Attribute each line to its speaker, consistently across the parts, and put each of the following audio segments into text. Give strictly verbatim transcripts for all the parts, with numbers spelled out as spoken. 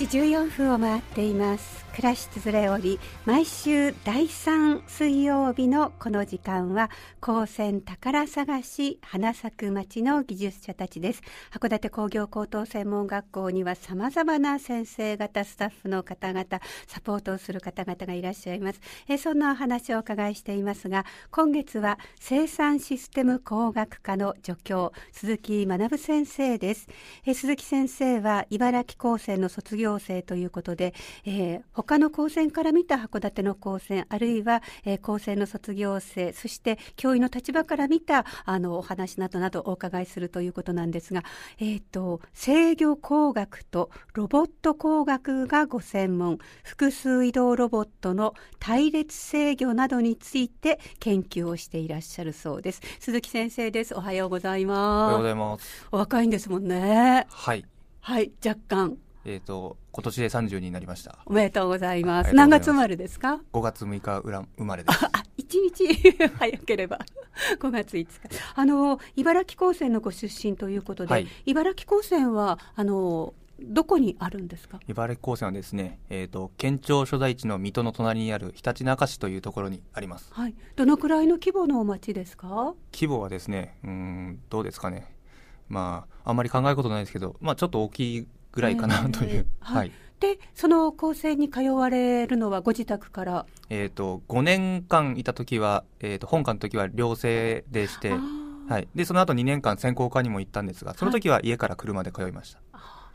Speaker 1: じじゅうよんぷんを回っています。暮らしつづれ折り、毎週だいさん水曜日のこの時間は高専宝探し花咲く町の技術者たちです。函館工業高等専門学校には様々な先生方、スタッフの方々、サポートをする方々がいらっしゃいます。えそんなお話をお伺いしていますが、今月は生産システム工学科の助教鈴木学先生です。え鈴木先生は茨城高専の卒業生ということで、えー、他の高専から見た函館の高専、あるいは、えー、高専の卒業生、そして教員の立場から見たあのお話などなどお伺いするということなんですが、えーと、制御工学とロボット工学がご専門、複数移動ロボットの隊列制御などについて研究をしていらっしゃるそうです。鈴木先生です。おはようございます。
Speaker 2: おはようございます。
Speaker 1: お若いんですもんね。
Speaker 2: はい
Speaker 1: はい若干
Speaker 2: えーと、今年でさんじゅうになりました。
Speaker 1: おめでとうございます。何月生まれですか？
Speaker 2: ごがつむいか生まれです。
Speaker 1: あ、いちにち早ければごがついつか。あの茨城高専のご出身ということで、はい、茨城高専はあのどこにあるんですか？
Speaker 2: 茨城高専はですね、えーと、県庁所在地の水戸の隣にあるひたちなか市というところにあります。
Speaker 1: はい、どのくらいの規模のお町ですか？
Speaker 2: 規模はですね、うーんどうですかね、まああんまり考えることないですけど、まあ、ちょっと大きいぐらいかなという、えー
Speaker 1: はいはい、でその高専に通われるのはご自宅から、
Speaker 2: えー、とごねんかんいた時は、えー、と本科の時は寮生でして、はい、でその後にねんかん専攻科にも行ったんですが、その時は家から車で通いました。
Speaker 1: はい、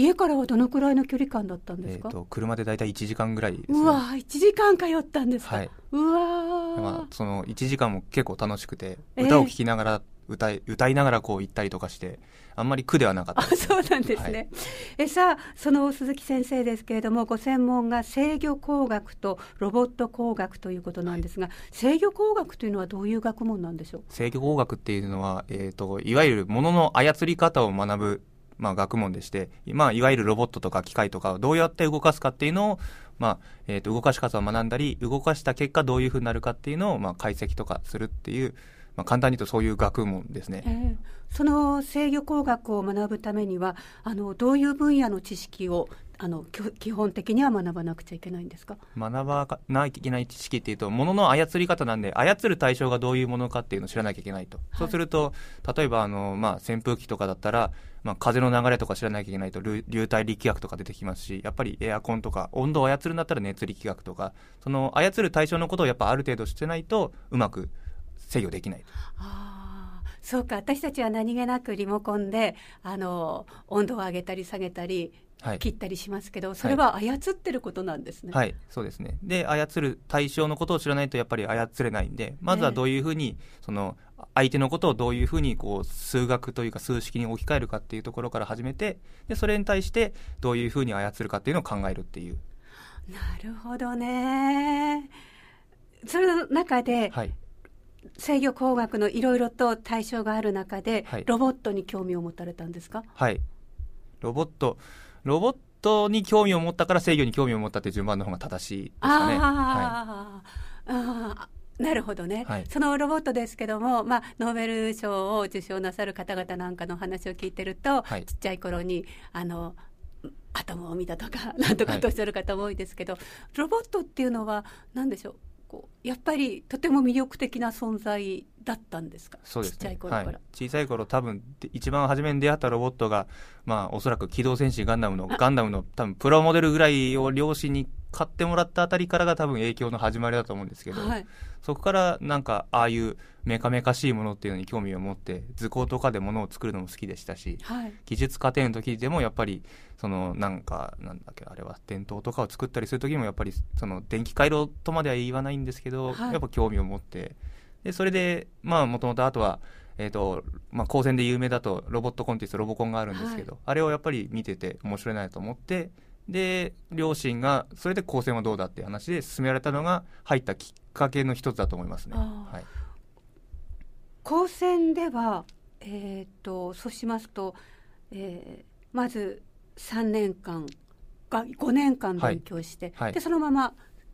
Speaker 1: 家からはどのくらいの距離感だったんですか？
Speaker 2: えー、と車でだいたいいちじかんぐらいですね。
Speaker 1: うわいちじかん通ったんですか？はい、うわ、
Speaker 2: まあ、そのいちじかんも結構楽しくて、歌を聴きながら、えー歌い、歌いながらこう行ったりとかしてあんまり苦ではなかったです、
Speaker 1: ね、あ、そうなんですね、はい、えさあその鈴木先生ですけれども、ご専門が制御工学とロボット工学ということなんですが、はい、制御工学というのはどういう学問なんでしょう？
Speaker 2: 制御工学っていうのは、えーと、いわゆる物の操り方を学ぶ、まあ、学問でして、まあ、いわゆるロボットとか機械とかをどうやって動かすかっていうのを、まあえーと、動かし方を学んだり、動かした結果どういうふうになるかっていうのを、まあ、解析とかするっていう、まあ、簡単に言うとそういう学問ですね、
Speaker 1: えー、その制御工学を学ぶためにはあのどういう分野の知識をあの基本的には学ばなくちゃいけないんですか？
Speaker 2: 学ばないといけない知識っていうと、物の操り方なんで、操る対象がどういうものかっていうのを知らなきゃいけないと、はい、そうすると例えばあの、まあ、扇風機とかだったら、まあ、風の流れとか知らなきゃいけないと流体力学とか出てきますし、やっぱりエアコンとか温度を操るんだったら熱力学とか、その操る対象のことをやっぱある程度してないとうまく制御できない。
Speaker 1: あ、そうか、私たちは何気なくリモコンであの温度を上げたり下げたり、はい、切ったりしますけど、それは操ってることなんですね。
Speaker 2: はい、はい、そうですね。で操る対象のことを知らないとやっぱり操れないんで、まずはどういうふうに、えー、その相手のことをどういうふうにこう数学というか数式に置き換えるかっていうところから始めて、でそれに対してどういうふうに操るかっていうのを考えるっていう。
Speaker 1: なるほどね。その中で、はい、制御工学のいろいろと対象がある中で、はい、ロボットに興味を持たれたんですか？
Speaker 2: はい、ロボットロボットに興味を持ったから制御に興味を持ったっていう順番の方が正しいですかね。
Speaker 1: あ、はい、あなるほどね、はい、そのロボットですけども、まあ、ノーベル賞を受賞なさる方々なんかの話を聞いてると、はい、ちっちゃい頃にあのアトムを見たとかなんとかとおっしゃる方も多いですけど、はい、ロボットっていうのは何でしょう、こうやっぱりとても魅力的な存在だったんですか？
Speaker 2: そうですね、
Speaker 1: ちっちゃい頃から、はい、
Speaker 2: 小さい頃多分一番初めに出会ったロボットが、まあ、おそらく機動戦士ガンダムのガンダムの多分プラモデルぐらいを両親に買ってもらったあたりからが多分影響の始まりだと思うんですけど、はい、そこからなんかああいうメカメカしいものっていうのに興味を持って、図工とかでものを作るのも好きでしたし、はい、技術課程の時でもやっぱりそのなんかなんだっけあれは電灯とかを作ったりする時もやっぱりその電気回路とまでは言わないんですけど、はい、やっぱ興味を持って、でそれでまあもともとあとはえーとまあ、高専で有名だとロボットコンテストロボコンがあるんですけど、はい、あれをやっぱり見てて面白いなと思って、で両親がそれで高専はどうだっていう話で勧められたのが入ったきっかけの一つだと思いますね。はい、
Speaker 1: 高専では、えー、とそうしますと、えー、まずさんねんかんがごねんかん勉強して、はいはい、でそのまま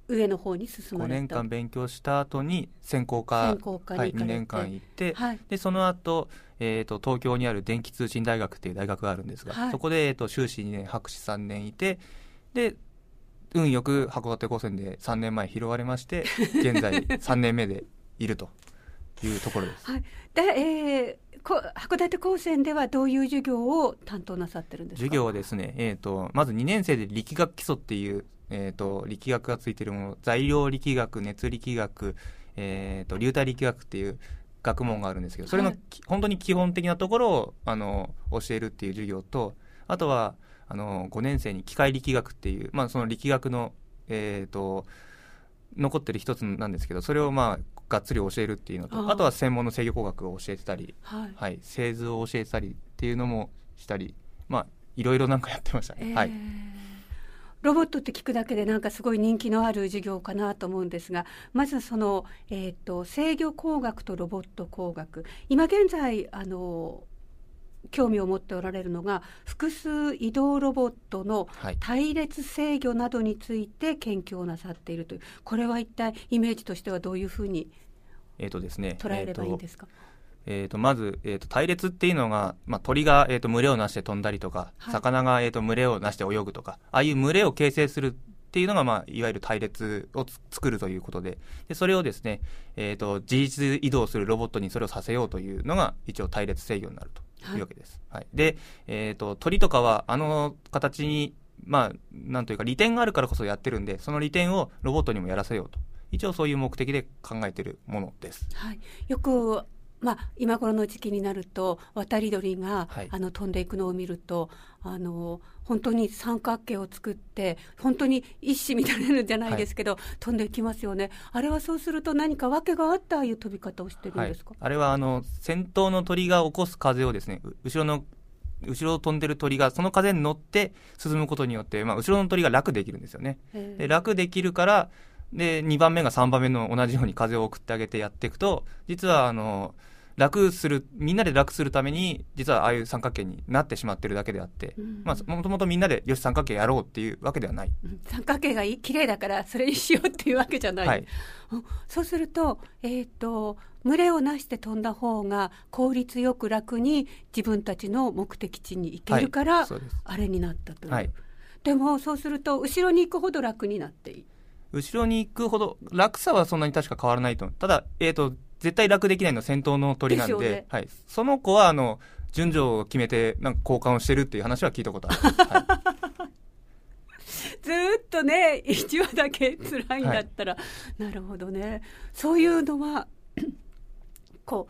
Speaker 1: 上の方に進まれた。
Speaker 2: ごねんかん勉強した後に専攻科、
Speaker 1: 専攻科に行かれて、
Speaker 2: はい、にねんかん行って、
Speaker 1: はい、
Speaker 2: でその後、えーと東京にある電気通信大学っていう大学があるんですが、はい、そこで、えーと修士にねん博士さんねんいて、で運よく函館高専でさんねんまえ拾われまして現在さんねんめでいるというところです、
Speaker 1: はい、で、えー、こ函館高専ではどういう授業を担当なさってるんですか？
Speaker 2: 授業はですね、えーとまずにねん生で力学基礎っていう、えーと力学がついているもの、材料力学、熱力学、えーと流体力学っていう学問があるんですけど、それの、はい、本当に基本的なところをあの教えるっていう授業と、あとはあのごねん生に機械力学っていう、まあ、その力学の、えー、と残ってる一つなんですけど、それをまあがっつり教えるっていうのと、 あ, あとは専門の制御工学を教えてたり、はいはい、製図を教えてたりっていうのもしたり、まあいろいろなんかやってましたね、えーはい、
Speaker 1: ロボットって聞くだけでなんかすごい人気のある授業かなと思うんですが、まずその、えー、と制御工学とロボット工学、今現在あの興味を持っておられるのが複数移動ロボットの隊列制御などについて研究をなさっているという、これは一体イメージとしてはどういうふうに捉えればいいんですか？
Speaker 2: えーとまず、えーと隊列っていうのが、まあ、鳥が、えーと群れをなして飛んだりとか、はい、魚が、えーと群れをなして泳ぐとか、ああいう群れを形成するっていうのが、まあ、いわゆる隊列を作るということで、でそれをですね、えーと自律移動するロボットにそれをさせようというのが一応隊列制御になるというわけです、はいはい、で、えーと鳥とかはあの形に、まあ、なんというか利点があるからこそやってるんで、その利点をロボットにもやらせようと、一応そういう目的で考えているものです、
Speaker 1: はい、よく、まあ、今頃の時期になると渡り鳥が、はい、あの飛んでいくのを見ると、あの本当に三角形を作って本当に一糸乱れるじゃないですけど、はい、飛んでいきますよね。あれはそうすると何か訳があってああいう飛び方をしてるんですか？
Speaker 2: はい、あれはあの先頭の鳥が起こす風をですね、後ろの後ろを飛んでる鳥がその風に乗って進むことによって、まあ、後ろの鳥が楽できるんですよね。で楽できるからでにばんめがさんばんめの同じように風を送ってあげてやっていくと、実はあの楽するみんなで楽するために実はああいう三角形になってしまってるだけであって、うん、まあ、もともとみんなでよし三角形やろうっていうわけではない、
Speaker 1: うん、三角形が綺麗だからそれにしようっていうわけじゃない、はい、そうすると、えーと、群れをなして飛んだ方が効率よく楽に自分たちの目的地に行けるから、はい、あれになったという、はい、でもそうすると後ろに行くほど楽になっていい、
Speaker 2: 後ろに行くほど楽さはそんなに確か変わらないと思う。ただ、えーと絶対楽できないのは先頭の鳥なん で, で、ね、はい、その子はあの順序を決めてなんか交換をしてるっていう話は聞いたことある、はい、
Speaker 1: ずっとねいちわだけ辛いんだったら、はい、なるほどね。そういうのはこ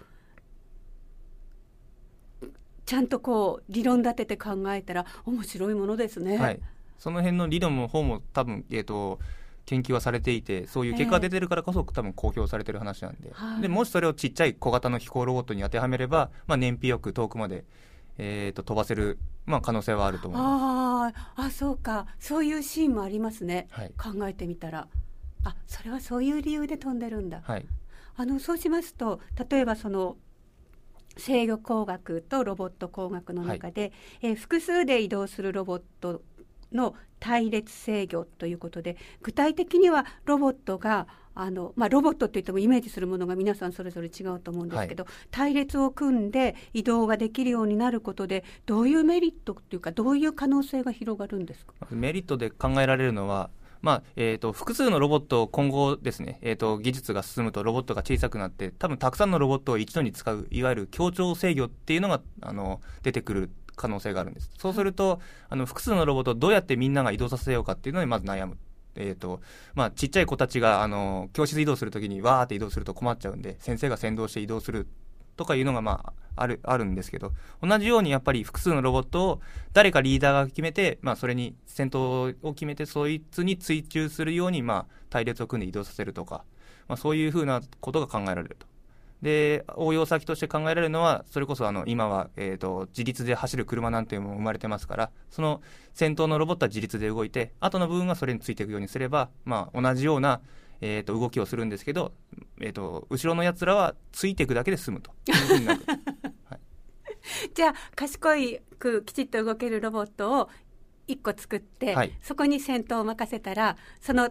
Speaker 1: うちゃんとこう理論立てて考えたら面白いものですね、
Speaker 2: はい、その辺の理論の方も多分、えーと研究はされていて、そういう結果が出てるからこそ、えー、多分公表されてる話なんで、はい、でもしそれをちっちゃい小型の飛行ロボットに当てはめれば、まあ、燃費よく遠くまで、えー、と飛ばせる、まあ、可能性はあると思います。
Speaker 1: ああ、そうか、そういうシーンもありますね、はい、考えてみたら、あ、それはそういう理由で飛んでるんだ、はい、あのそうしますと、例えばその制御工学とロボット工学の中で、はい、えー、複数で移動するロボットの隊列制御ということで、具体的にはロボットがあの、まあ、ロボットといってもイメージするものが皆さんそれぞれ違うと思うんですけど、はい、隊列を組んで移動ができるようになることでどういうメリットというかどういう可能性が広がるんですか？
Speaker 2: メリットで考えられるのは、まあえー、と複数のロボットを今後ですね、えー、と技術が進むとロボットが小さくなって多分たくさんのロボットを一度に使ういわゆる協調制御っていうのがあの出てくる可能性があるんです。そうすると、はい、あの複数のロボットをどうやってみんなが移動させようかっていうのにまず悩む。えーとまあ、ちっちゃい子たちがあの教室移動するときにわーって移動すると困っちゃうんで、先生が先導して移動するとかいうのが、まあ、ある、あるんですけど、同じようにやっぱり複数のロボットを誰かリーダーが決めて、まあ、それに先頭を決めてそいつに追従するように、まあ、隊列を組んで移動させるとか、まあ、そういうふうなことが考えられると。で応用先として考えられるのは、それこそあの今は、えーと自立で走る車なんていうのも生まれてますから、その先頭のロボットは自立で動いて、後の部分はそれについていくようにすれば、まあ、同じような、えー、と動きをするんですけど、えー、と後ろのやつらはついていくだけで済むというふうになる、はい、
Speaker 1: じゃあ賢いくきちっと動けるロボットをいっこ作って、はい、そこに先頭を任せたら、その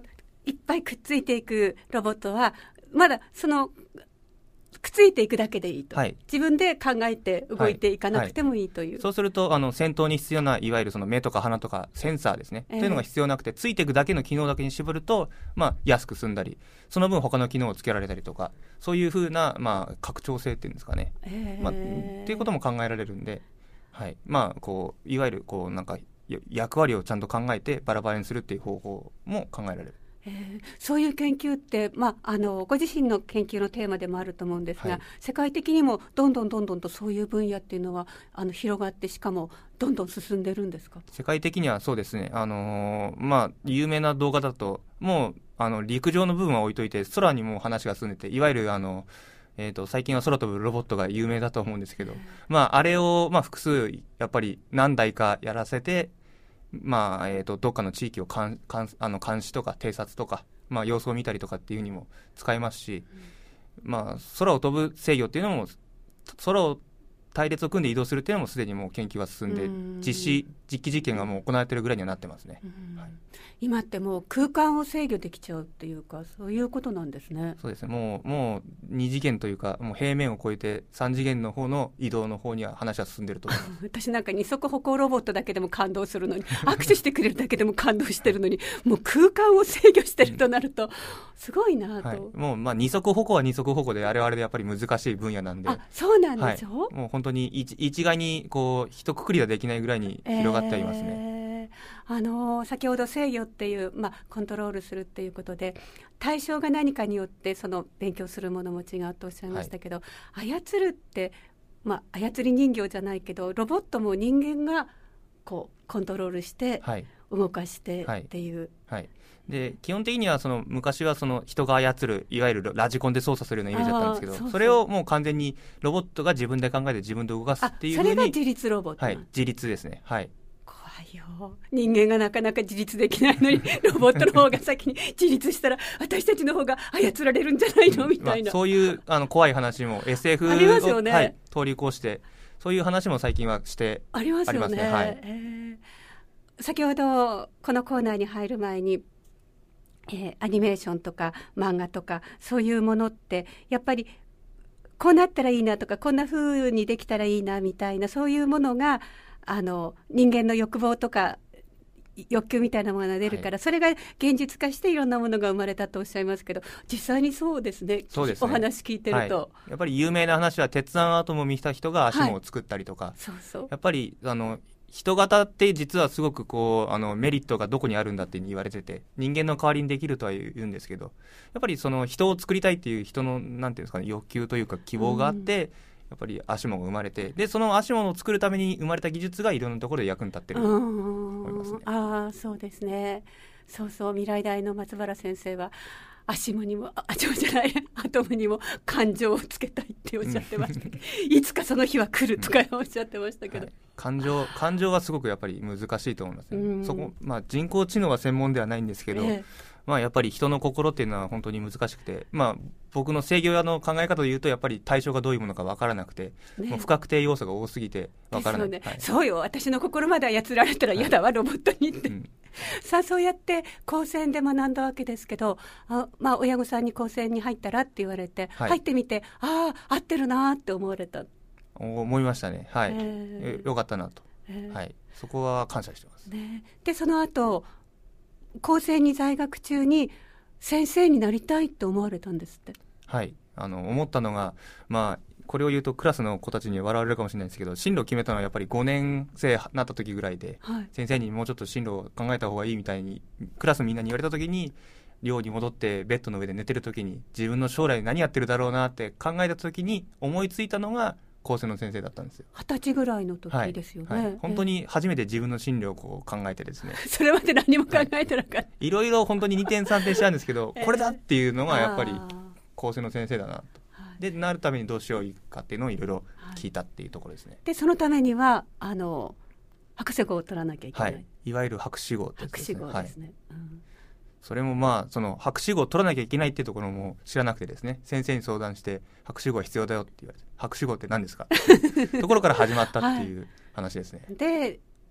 Speaker 1: いっぱいくっついていくロボットはまだそのくっついていくだけでいいと、はい、自分で考えて動いていかなくてもいいという、はいはい、
Speaker 2: そうするとあの戦闘に必要ないわゆるその目とか鼻とかセンサーですね、えー、というのが必要なくてついていくだけの機能だけに絞ると、まあ、安く済んだりその分他の機能をつけられたりとかそういうふうな、まあ、拡張性っていうんですかね、えーまあ、っていうことも考えられるんで、はいまあ、こういわゆるこうなんか役割をちゃんと考えてバラバラにするっていう方法も考えられる。
Speaker 1: えー、そういう研究って、まあ、あのご自身の研究のテーマでもあると思うんですが、はい、世界的にもどんどんどんどんとそういう分野っていうのはあの広がってしかもどんどん進んでるんですか？
Speaker 2: 世界的にはそうですね、あのーまあ、有名な動画だともうあの陸上の部分は置いといて空にも話が進んでていわゆるあのえー、と最近は空飛ぶロボットが有名だと思うんですけど、まあ、あれを、まあ、複数やっぱり何台かやらせて、まあえー、とどっかの地域を監あの監視とか偵察とか、まあ、様子を見たりとかっていうにも使えますし、うんまあ、空を飛ぶ制御っていうのも空を隊列を組んで移動するっていうのもすでにもう研究が進んで、うん、実施実機実験がもう行われているぐらいにはなってますね、うんはい、
Speaker 1: 今ってもう空間を制御できちゃうっていうかそういうことなんですね。
Speaker 2: そうですね、もう、もうに次元というかもう平面を超えてさん次元の方の移動の方には話は進んでると思います
Speaker 1: 私なんか二足歩行ロボットだけでも感動するのに握手してくれるだけでも感動してるのにもう空間を制御してるとなるとすごいなと、はい、
Speaker 2: もうまあ二足歩行は二足歩行であれはあれでやっぱり難しい分野なんで。
Speaker 1: あ、そうなんでしょ、はい、
Speaker 2: もう本当に 一, 一概にこう一括りはできないぐらいに広がっていますね、
Speaker 1: えー、あのー、先ほど制御っていう、まあ、コントロールするっていうことで対象が何かによってその勉強するものも違うとおっしゃいましたけど、はい、操るって、まあ、操り人形じゃないけどロボットも人間がこうコントロールして動かしてっていう、はいはいはい
Speaker 2: で基本的にはその昔はその人が操るいわゆるラジコンで操作するようなイメージだったんですけど そ, うそうそれをもう完全にロボットが自分で考えて自分で動かすっていう風に
Speaker 1: それが自立ロボット、
Speaker 2: はい、自立ですね、はい、
Speaker 1: 怖いよ人間がなかなか自立できないのにロボットの方が先に自立したら私たちの方が操られるんじゃないのみたいな、
Speaker 2: まあ、そういうあの怖い話も エスエフ を
Speaker 1: ありますよね、
Speaker 2: はい、通り越してそういう話も最近はして
Speaker 1: ありますよね、はい、えー、先ほどこのコーナーに入る前にえー、アニメーションとか漫画とかそういうものってやっぱりこうなったらいいなとかこんな風にできたらいいなみたいなそういうものがあの人間の欲望とか欲求みたいなものが出るから、はい、それが現実化していろんなものが生まれたとおっしゃいますけど実際にそうですね。
Speaker 2: そうですね、
Speaker 1: お話聞いてると、は
Speaker 2: い、やっぱり有名な話は鉄腕アトムを見た人が足も作ったりとか、はい、
Speaker 1: そうそう
Speaker 2: やっぱりあの人型って実はすごくこうあのメリットがどこにあるんだって言われてて人間の代わりにできるとは言うんですけどやっぱりその人を作りたいっていう人のなんていうんですかね欲求というか希望があって、うん、やっぱり足も生まれてでその足もを作るために生まれた技術がいろんなところで役に立ってると思いますね。
Speaker 1: ああそうですね。そうそう未来大の松原先生は足もにも足もじゃないアトムにも感情をつけたいっておっしゃってましたけど、うん、いつかその日は来るとかおっしゃってましたけど、はい、
Speaker 2: 感情感情はすごくやっぱり難しいと思いますね、うんそこまあ、人工知能は専門ではないんですけど、えーまあ、やっぱり人の心っていうのは本当に難しくて、まあ、僕の制御屋の考え方で言うとやっぱり対象がどういうものか分からなくて、ね、もう不確定要素が多すぎて分からない、
Speaker 1: ね
Speaker 2: はい、
Speaker 1: そうよ私の心まで操られたら嫌だわ、はい、ロボットにって、うん、さあそうやって高専で学んだわけですけどあ、まあ、親御さんに高専に入ったらって言われて、はい、入ってみてああ合ってるなって思われた
Speaker 2: 思いましたね、はい、えー、よかったなと、えーはい、そこは感謝してます、
Speaker 1: ね、でその後高専に在学中に先生になりたいって思われたんですって。
Speaker 2: はい、あの思ったのが、まあ、これを言うとクラスの子たちに笑われるかもしれないですけど進路を決めたのはやっぱりごねん生になった時ぐらいで、はい、先生にもうちょっと進路を考えた方がいいみたいにクラスみんなに言われた時に寮に戻ってベッドの上で寝てる時に自分の将来何やってるだろうなって考えた時に思いついたのが高専の先生だったんですよ。
Speaker 1: 二十歳ぐらいの時ですよね、
Speaker 2: はいはい、本当に初めて自分の進路をこう考えてですね
Speaker 1: それまで何も考えてなかった、はい、
Speaker 2: いろいろ本当ににてんさんてんしたんですけど、えー、これだっていうのがやっぱり高専の先生だなと、はい、でなるためにどうしようかっていうのをいろいろ聞いたっていうところですね、はい、
Speaker 1: でそのためにはあの博士号を取らなきゃいけない、はい、
Speaker 2: いわゆる博士号ってやつですね。
Speaker 1: 博士号ですね、はい、うん
Speaker 2: それもまあその博士号を取らなきゃいけないっていうところも知らなくてですね先生に相談して博士号は必要だよって言われて博士号って何ですかところから始まったっていう話ですね、
Speaker 1: はい、で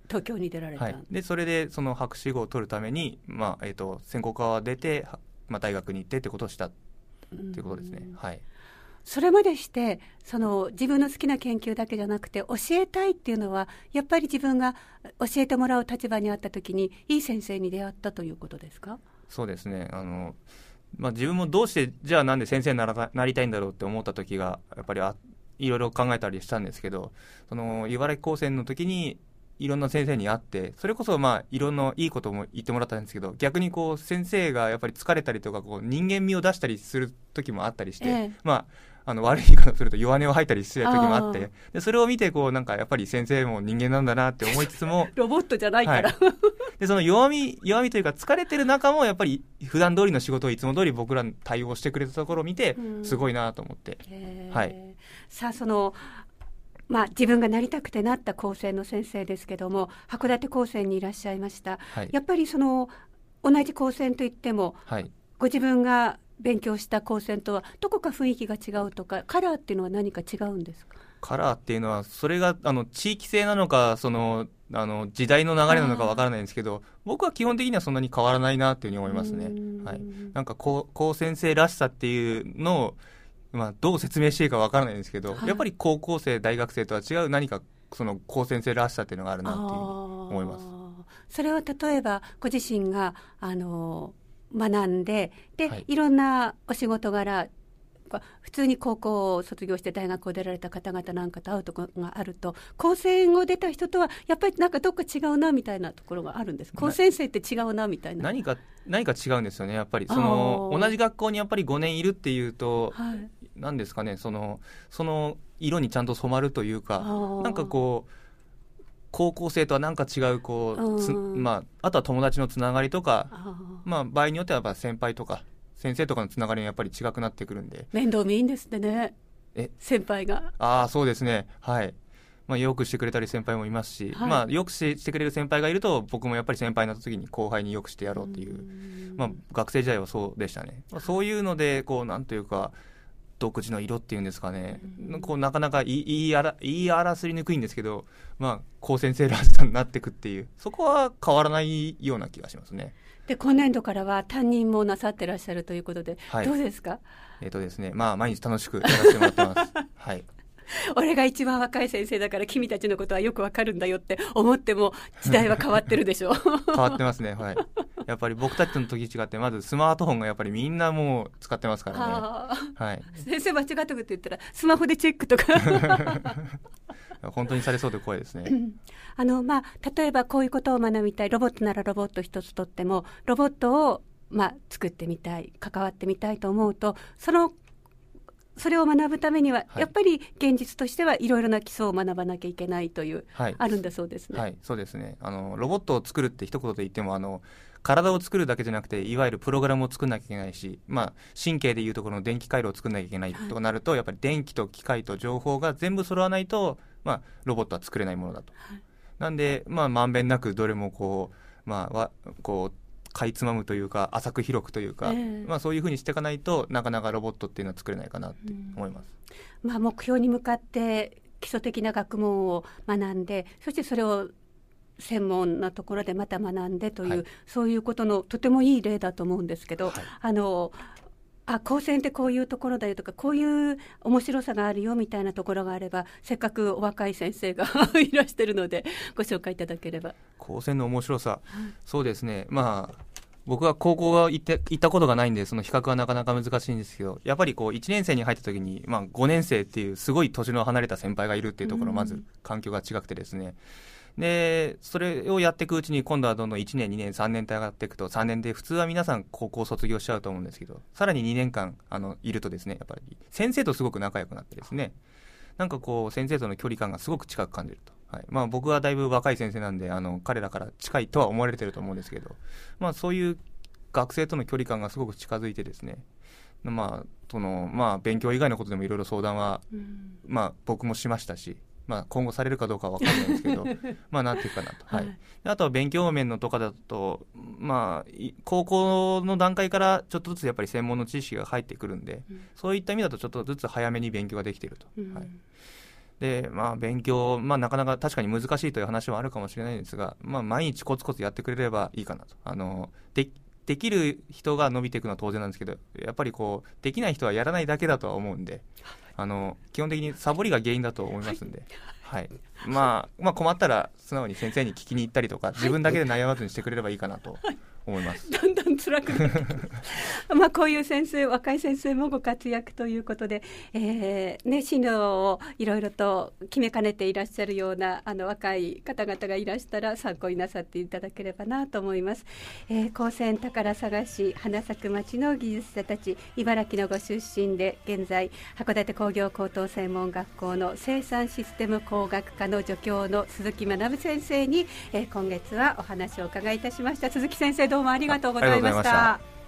Speaker 1: 東京に出られた、
Speaker 2: はい、でそれでその博士号を取るために、まあえー、と専攻科は出て、まあ、大学に行ってってことをしたということですね。はい、
Speaker 1: それまでしてその自分の好きな研究だけじゃなくて教えたいっていうのはやっぱり自分が教えてもらう立場にあった時にいい先生に出会ったということですか？
Speaker 2: そうですね。あの、まあ、自分もどうしてじゃあなんで先生にならなりたいんだろうって思った時がやっぱりあいろいろ考えたりしたんですけど、その茨城高専の時にいろんな先生に会って、それこそまあいろんないいことも言ってもらったんですけど、逆にこう先生がやっぱり疲れたりとかこう人間味を出したりする時もあったりして、ええ、まああの悪い言い方をすると弱音を吐いたりしてる時もあって、でそれを見てこうなんかやっぱり先生も人間なんだなって思いつつも
Speaker 1: ロボットじゃないから、
Speaker 2: はい、でその弱み弱みというか疲れてる中もやっぱり普段通りの仕事をいつも通り僕らに対応してくれたところを見てすごいなと思って、はい、
Speaker 1: さあそのまあ、自分がなりたくてなった高専の先生ですけども、函館高専にいらっしゃいました、はい、やっぱりその同じ高専といっても、はい、ご自分が勉強した高専とはどこか雰囲気が違うとか、カラーっていうのは何か違うんですか？
Speaker 2: カラーっていうのはそれがあの地域性なのかそのあの時代の流れなのかわからないんですけど、僕は基本的にはそんなに変わらないなっていうふうに思いますね。はい、なんか高専生らしさっていうのをまあ、どう説明していいかわからないんですけど、はい、やっぱり高校生大学生とは違う何かその高専生らしさっていうのがあるなっていう思います。
Speaker 1: それは例えばご自身があの学んでで、はい、いろんなお仕事柄普通に高校を卒業して大学を出られた方々なんかと会うところがあると、高専を出た人とはやっぱりなんかどっか違うなみたいなところがあるんです。高専生って違うなみたいな。
Speaker 2: 何か何か違うんですよね。やっぱりその同じ学校にやっぱりごねんいるっていうと、はい、なんですかね、そのその色にちゃんと染まるというか、なんかこう高校生とはなんか違うこうつ、まあ、あとは友達のつながりとか、まあ、場合によってはやっぱ先輩とか先生とかのつながりがやっぱり違くなってくるんで。
Speaker 1: 面倒見いいんですってね、え先輩が。
Speaker 2: ああそうですね、はい、まあ、よくしてくれたり先輩もいますし、はい、まあ、よくしてくれる先輩がいると僕もやっぱり先輩になった時に後輩によくしてやろうっていう、まあ、学生時代はそうでしたね。まあ、そういうのでこうなんというか独自の色っていうんですかね、こうなかなか言い、言いあら、言い争いにくいんですけど、まあ、高専生らしさになっていくっていう、そこは変わらないような気がしますね。
Speaker 1: で今年度からは担任もなさってらっしゃるということで、はい、どうですか？
Speaker 2: えーとですね、まあ、毎日楽しくやらせてもらってます、はい、
Speaker 1: 俺が一番若い先生だから君たちのことはよくわかるんだよって思っても時代は変わってるでしょ
Speaker 2: 変わってますね、はい、やっぱり僕たちの時違ってまずスマートフォンがやっぱりみんなもう使ってますからね、はい、
Speaker 1: 先生間違ったこと言ったらスマホでチェックとか
Speaker 2: 本当にされそうで怖いですね、
Speaker 1: うん、あのまあ、例えばこういうことを学びたい、ロボットならロボット一つとってもロボットを、まあ、作ってみたい、関わってみたいと思うと、そのそれを学ぶためには、はい、やっぱり現実としてはいろいろな基礎を学ばなきゃいけないという、はい、あるんだそうですね。
Speaker 2: はい、そうですね。あのロボットを作るって一言で言ってもあの体を作るだけじゃなくていわゆるプログラムを作らなきゃいけないし、まあ、神経でいうところの電気回路を作らなきゃいけないとなると、はい、やっぱり電気と機械と情報が全部揃わないと、まあ、ロボットは作れないものだと、はい、なんで、まあ、まんべんなくどれもこう、まあ、わこうかいつまむというか浅く広くというか、えーまあ、そういうふうにしていかないとなかなかロボットっていうのは作れないかなって思います、
Speaker 1: うんまあ、目標に向かって基礎的な学問を学んで、そしてそれを専門なところでまた学んでという、はい、そういうことのとてもいい例だと思うんですけど、はい、あのあ高専ってこういうところだよとか、こういう面白さがあるよみたいなところがあれば、せっかくお若い先生がいらしてるのでご紹介いただければ。
Speaker 2: 高専の面白さ、はい、そうですね、まあ僕は高校は行って行ったことがないんでその比較はなかなか難しいんですけど、やっぱりこういちねん生に入った時に、まあ、ごねん生っていうすごい年の離れた先輩がいるっていうところ、まず環境が違くてですね、でそれをやっていくうちに今度はどんどんいちねんにねんさんねんと上がっていくと、さんねんで普通は皆さん高校卒業しちゃうと思うんですけど、さらににねんかんあのいるとですね、やっぱり先生とすごく仲良くなってですね、なんかこう先生との距離感がすごく近く感じると、はい、まあ、僕はだいぶ若い先生なんであの彼らから近いとは思われてると思うんですけど、まあ、そういう学生との距離感がすごく近づいてですね、まあそのまあ、勉強以外のことでもいろいろ相談は、うんまあ、僕もしましたし、まあ、今後されるかどうかは分からないんですけどまあなんていうかなと、はいはい、あとは勉強面のとかだと、まあ、高校の段階からちょっとずつやっぱり専門の知識が入ってくるんで、うん、そういった意味だとちょっとずつ早めに勉強ができていると、うんはい、 で、まあ、勉強、まあ、なかなか確かに難しいという話はあるかもしれないんですが、まあ、毎日コツコツやってくれればいいかなと。あのでできる人が伸びていくのは当然なんですけど、やっぱりこうできない人はやらないだけだとは思うんで、あの基本的にサボりが原因だと思いますんで、はい、まあ、まあ困ったら素直に先生に聞きに行ったりとか、自分だけで悩まずにしてくれればいいかなと思います。
Speaker 1: だんだん辛くなってまあこういう先生、若い先生もご活躍ということで、えーね、進路をいろいろと決めかねていらっしゃるようなあの若い方々がいらしたら参考になさっていただければなと思います。えー、高専宝探し花咲く町の技術者たち、茨城のご出身で現在函館工業高等専門学校の生産システム工学科の助教の鈴木学先生に、えー、今月はお話をお伺いいたしました。鈴木先生、どうもありがとうございました。